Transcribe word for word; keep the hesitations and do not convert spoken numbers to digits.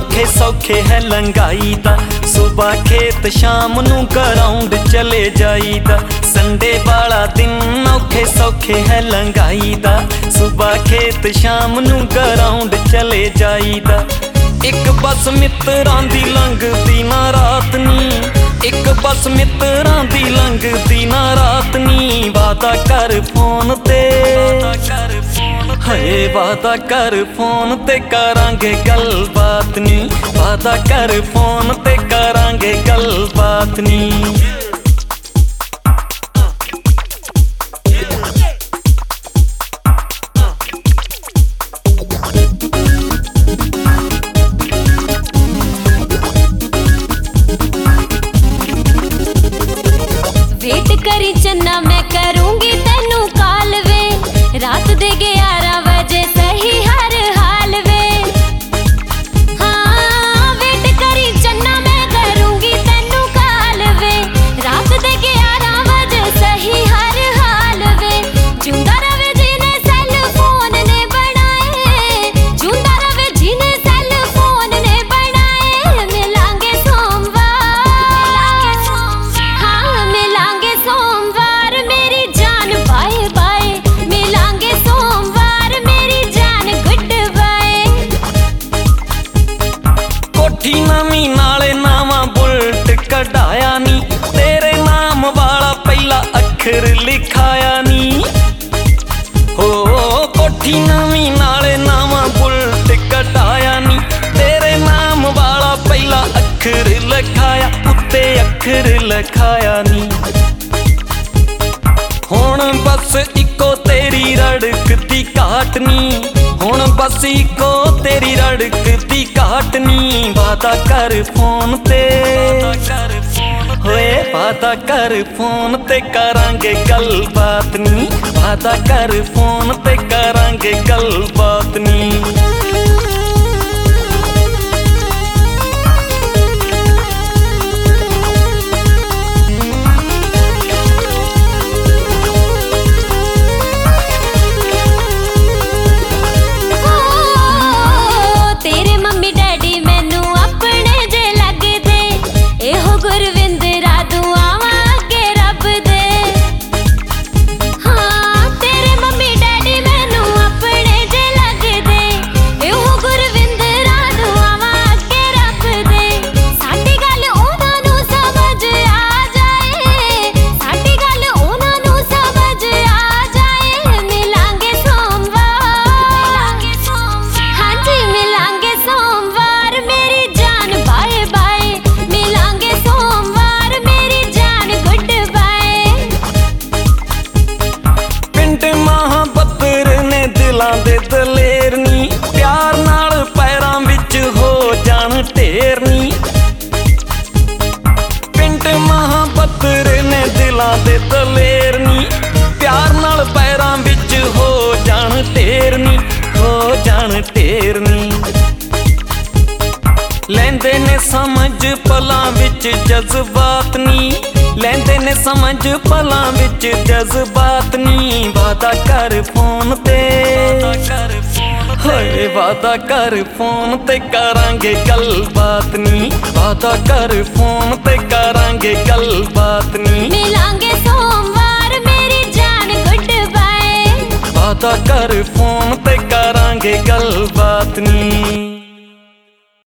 औखे सौखे है लंघाई दा। सुबह खेत शाम नू ग्राउंड चले जाईदा। संडे वाला दिन औखे सौखे है लंघाई दा। सुबह खेत शाम नू ग्राउंड चले जाईदा। एक बस मित्रां दी लंघदी ना रात नी, एक बस मित्रां दी लंघदी ना रात नी। वादा कर फोन ते, हाय वादा कर फोन ते करांगे गलबात नी। वादा कर फोन ते करांगे गलबात नी। वेट करी चन्ना मैं करूंगी तेनू काल वे। रात दे ग्यारह बजे सही हर हाल वे। हाँ वेट करी चन्ना मैं करूंगी तेनू काल वे। रात दे ग्यारह बजे सही हर हाल वे। जिंदा रवे जिने सेल फोन ने बनाए, जिंदा रवे जिने सेल फोन ने बनाए। मिलांगे सोमवार, हाँ मिलांगे सोमवार मेरी जान बाय बाय। मिलांगे सोमवार मेरी जान गुड बाय। कोठी नवी नाले नावा बुलट कढ़ाया नी। तेरे नाम वाला पहला अखर लिखाया नी। हो कोठी नवी नाले नावा बुलट कढ़ाया नी। तेरे नाम वाला पहला अखर लिखाया, उत्ते अखर लिखाया नी। हुण बस इको तेरी रड़कती घाट नी, हुण बस इको तेरी रड़कती घाट नी। वादा कर फोन ते, होए वादा कर फोन ते करांगे गलबात नी। वादा कर फोन ते करांगे गलबात नी। तेरे मम्मी डैडी मैनू अपने जे लगदे। एहो गुरविंदरा दुआवां अगे रब दे। हाँ तेरे मम्मी डैडी मैनू अपने जे लगदे। एहो गुरविंदरा दुआवां अगे रब दे। साडी गल उन्हां नू समझ आ जाए, साडी गल उन्हां नू समझ आ जाए। मिलांगे सोमवार, हाँ जी मिलांगे सोमवार मेरी जान बाय बाय। मिलांगे सोमवार मेरी जान गुड बाय। पिंड महाबत्तर ने दिलां दे दलेर नी। प्यार नाल पैरां विच हो जाण ढेर नी। पिंड महाबत्तर ने दिलां दे दलेर नी। प्यार नाल पैरां विच हो जाण ढेर नी, हो जाण ढेर नी। लैंदे ने समझ पलां विच जज्बात नी, लैंदे ने समझ पलां विच जज्बात नी। वादा कर फोन ते, होए वादा कर फोन ते करांगे गलबात नी। वादा कर फोन ते करांगे गलबात नी। मिलांगे सोमवार मेरी जान गुड बाय। वादा कर फोन ते करांगे गलबात नी।